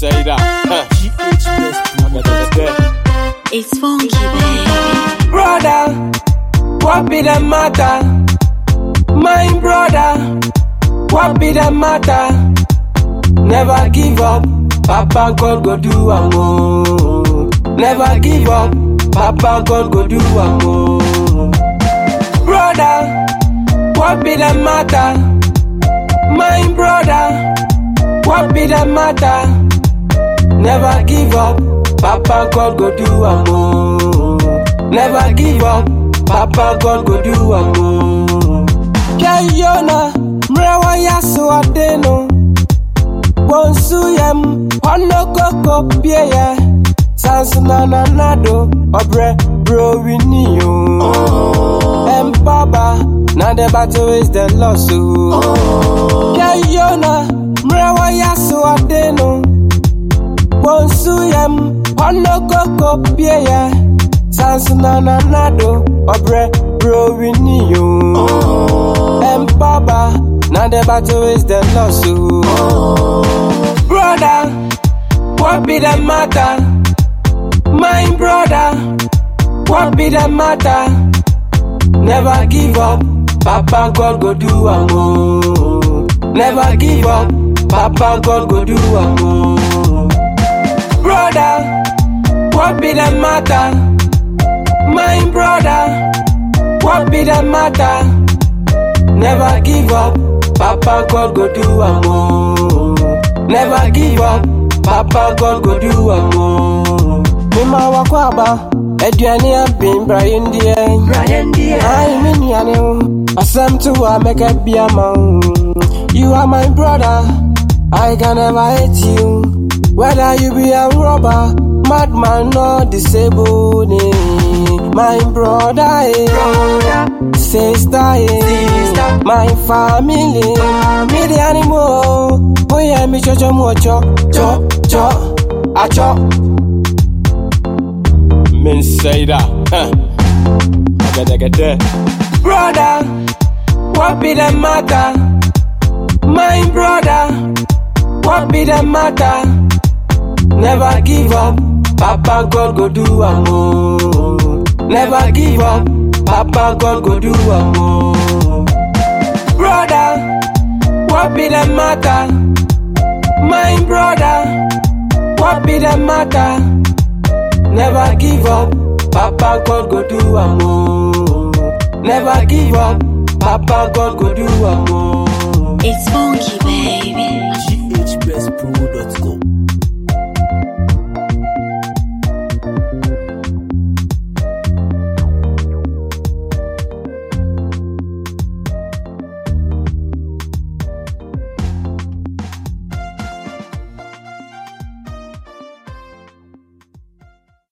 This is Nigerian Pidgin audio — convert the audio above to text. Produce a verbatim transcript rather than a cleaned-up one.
say that. Huh. G H best. It's funky, baby. Brother, what be the matter? My brother, what be the matter? Never give up, Papa God go do am oh. Never give up, Papa God go do am oh. Brother, what be the matter? My brother, what be the matter? Never give up, Papa God go do am oh. Never give up, Papa God go do am oh. Kayona, mrewa yaso adeno. Bonsu yem, ono koko pieye. Sansuna na nado, obre bro we niyo. Empaba, na the battle is the loss oh. Kayona, mrewa yaso adeno. Bonsu yem, ono koko pieye. Sansuna na nado, obre bro we niyo. Empaba, now the battle is the loss oh. Brother, what be the matter? My brother, what be the matter? Never give up, Papa God go do am oh. Never give up, Papa God go do am oh. Brother, what be the matter? My brother, what be the matter? Never give up, Papa God go do am oh. Never give up, Papa God go do am oh. Mima wakwaba, eduani abin Brian die. Brian die. I mean yanu, asem to a make a be a man. You are my brother, I can never hate you. Whether you be a robber, madman or disabled, my brother, eh. brother. Sister, eh. Sister, my family, me the animal. Oh yeah, me cho cho mo cho cho cho a cho. Men say that. Huh. I gotta get there. Brother, what be the matter? My brother, what be the matter? Never give up, Papa God go do am oh. Never give up, Papa God go do am oh. Brother, what be the matter? My brother, what be the matter? Never give up, Papa God go do am oh. Never give up, Papa God go do am oh. It's funky, baby. G H best pro dot com